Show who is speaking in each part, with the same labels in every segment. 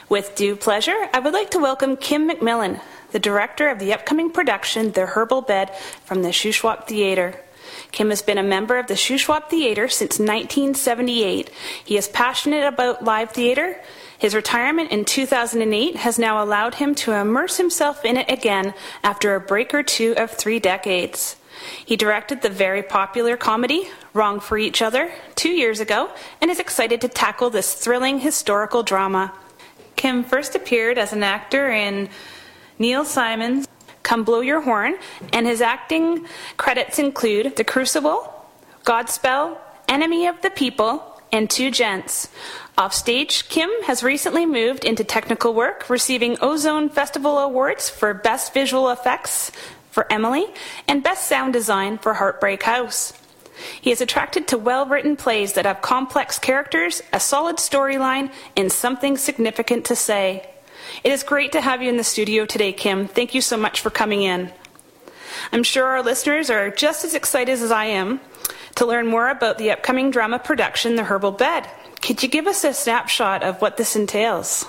Speaker 1: With due pleasure, I would like to welcome Kim McMillan, the director of the upcoming production, The Herbal Bed, from the Shuswap Theatre. Kim has been a member of the Shuswap Theatre since 1978. He is passionate about live theatre. His retirement in 2008 has now allowed him to immerse himself in it again after a break or two of 3 decades. He directed the very popular comedy, Wrong for Each Other, 2 years ago, and is excited to tackle this thrilling historical drama. Kim first appeared as an actor in Neil Simon's Come Blow Your Horn, and his acting credits include The Crucible, Godspell, Enemy of the People, and Two Gents. Offstage, Kim has recently moved into technical work, receiving Ozone Festival Awards for Best Visual Effects for Emily and Best Sound Design for Heartbreak House. He is attracted to well-written plays that have complex characters, a solid storyline, and something significant to say. It is great to have you in the studio today, Kim. Thank you so much for coming in. I'm sure our listeners are just as excited as I am to learn more about the upcoming drama production, The Herbal Bed. Could you give us a snapshot of what this entails?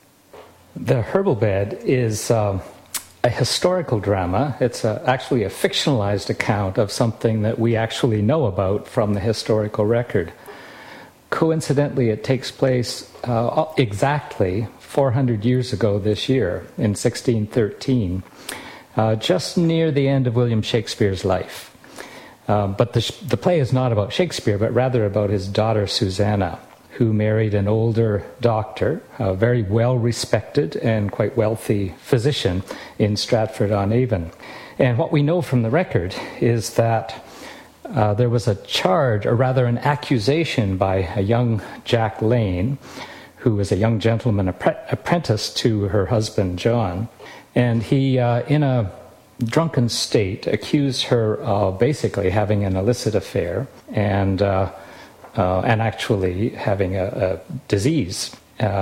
Speaker 2: The Herbal Bed is a historical drama. It's actually a fictionalized account of something that we actually know about from the historical record. Coincidentally, it takes place exactly 400 years ago this year, in 1613, just near the end of William Shakespeare's life. But the play is not about Shakespeare, but rather about his daughter Susanna, who married an older doctor, a very well-respected and quite wealthy physician in Stratford-on-Avon. And what we know from the record is that there was a charge, or rather an accusation, by a young Jack Lane, who was a young gentleman apprentice to her husband, John. And he, in a drunken state, accused her of basically having an illicit affair and actually having a disease.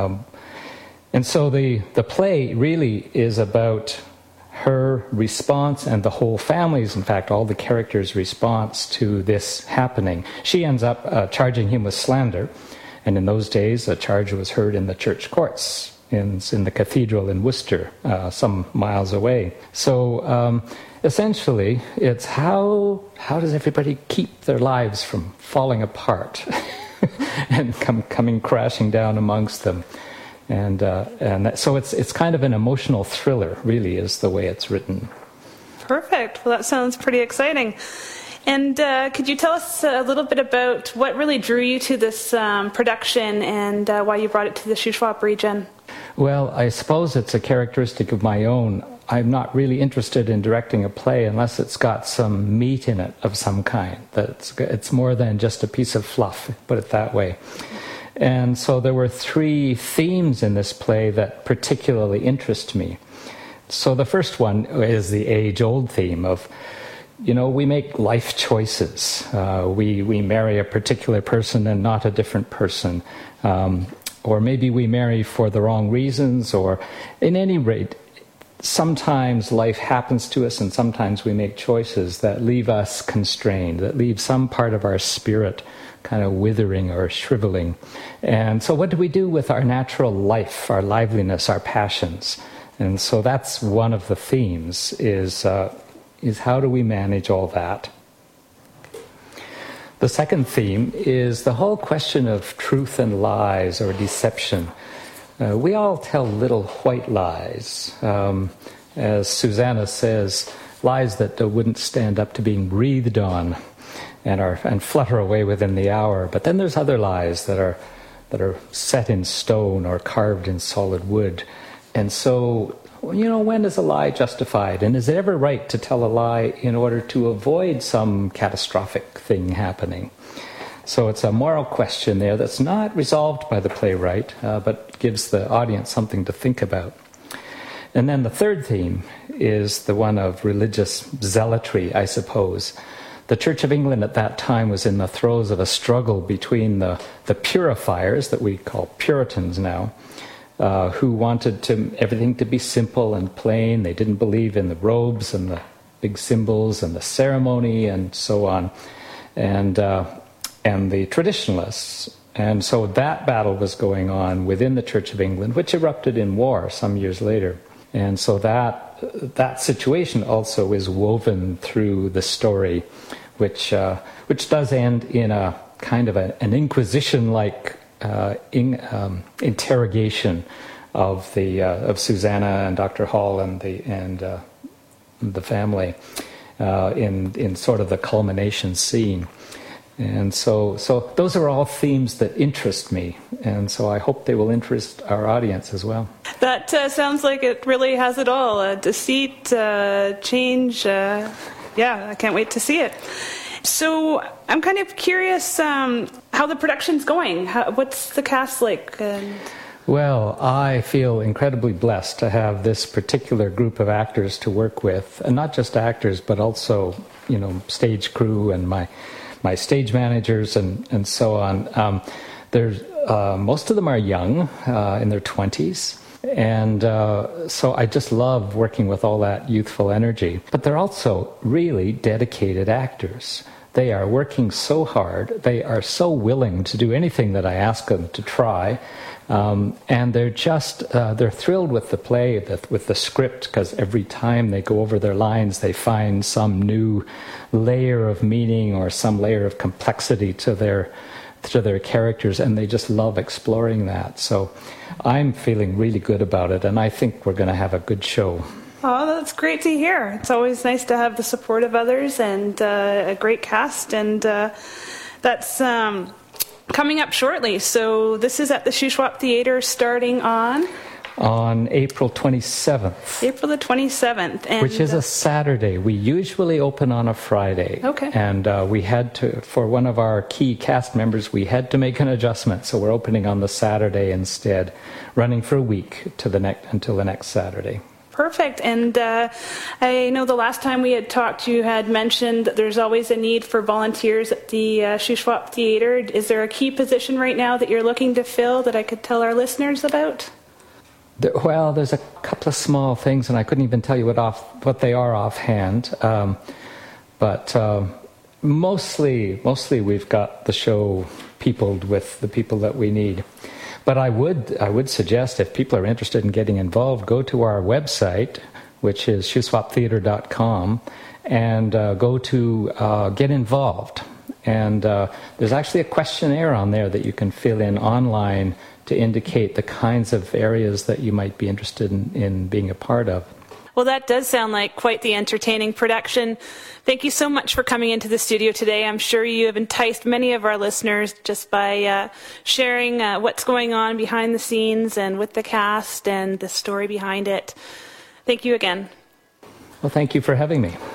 Speaker 2: And so the play really is about her response and the whole family's, in fact, all the characters' response to this happening. She ends up charging him with slander, and in those days a charge was heard in the church courts in the cathedral in Worcester, some miles away. So essentially it's how does everybody keep their lives from falling apart and coming crashing down amongst them. So it's kind of an emotional thriller, really, is the way it's written.
Speaker 1: Perfect. Well, that sounds pretty exciting. And could you tell us a little bit about what really drew you to this production and why you brought it to the Shuswap region?
Speaker 2: Well, I suppose it's a characteristic of my own. I'm not really interested in directing a play unless it's got some meat in it of some kind. That it's more than just a piece of fluff, put it that way. And so there were 3 themes in this play that particularly interest me. So the first one is the age-old theme of, we make life choices. We marry a particular person and not a different person. Or maybe we marry for the wrong reasons, or in any rate, sometimes life happens to us and sometimes we make choices that leave us constrained, that leave some part of our spirit kind of withering or shriveling. And so what do we do with our natural life, our liveliness, our passions? And so that's one of the themes, is how do we manage all that? The second theme is the whole question of truth and lies or deception. We all tell little white lies. As Susanna says, lies that wouldn't stand up to being breathed on and flutter away within the hour. But then there's other lies that are set in stone or carved in solid wood. And so, when is a lie justified? And is it ever right to tell a lie in order to avoid some catastrophic thing happening? So it's a moral question there that's not resolved by the playwright, but gives the audience something to think about. And then the third theme is the one of religious zealotry, I suppose. The Church of England at that time was in the throes of a struggle between the purifiers, that we call Puritans now, who wanted everything to be simple and plain. They didn't believe in the robes and the big symbols and the ceremony and so on. And the traditionalists And so that battle was going on within the Church of England, which erupted in war some years later. And so that situation also is woven through the story, which does end in a kind of an Inquisition-like interrogation of Susanna and Dr. Hall and the family in sort of the culmination scene. And so those are all themes that interest me, and so I hope they will interest our audience as well.
Speaker 1: That sounds like it really has it all. Deceit, change. Yeah, I can't wait to see it. So I'm kind of curious how the production's going. What's the cast like?
Speaker 2: Well, I feel incredibly blessed to have this particular group of actors to work with, and not just actors, but also, stage crew and my stage managers and so on. There's most of them are young, in their 20s, and so I just love working with all that youthful energy. But they're also really dedicated actors. They are working so hard. They are so willing to do anything that I ask them to try. And they're just, they're thrilled with the play, with the script, because every time they go over their lines, they find some new layer of meaning or some layer of complexity to their characters, and they just love exploring that. So I'm feeling really good about it, and I think we're going to have a good show.
Speaker 1: Oh, that's great to hear. It's always nice to have the support of others and a great cast, and that's coming up shortly. So this is at the Shuswap Theatre starting on
Speaker 2: April 27th.
Speaker 1: April the 27th. And
Speaker 2: which is a Saturday. We usually open on a Friday.
Speaker 1: Okay.
Speaker 2: And we had to, for one of our key cast members, we had to make an adjustment. So we're opening on the Saturday instead, running for a week until the next Saturday.
Speaker 1: Perfect. And I know the last time we had talked, you had mentioned that there's always a need for volunteers at the Shuswap Theatre. Is there a key position right now that you're looking to fill that I could tell our listeners about?
Speaker 2: Well, there's a couple of small things, and I couldn't even tell you what they are offhand. But mostly we've got the show peopled with the people that we need. But I would suggest, if people are interested in getting involved, go to our website, which is shuswaptheatre.com, and go to Get Involved. And there's actually a questionnaire on there that you can fill in online to indicate the kinds of areas that you might be interested in being a part of.
Speaker 1: Well, that does sound like quite the entertaining production. Thank you so much for coming into the studio today. I'm sure you have enticed many of our listeners just by sharing what's going on behind the scenes and with the cast and the story behind it. Thank you again.
Speaker 2: Well, thank you for having me.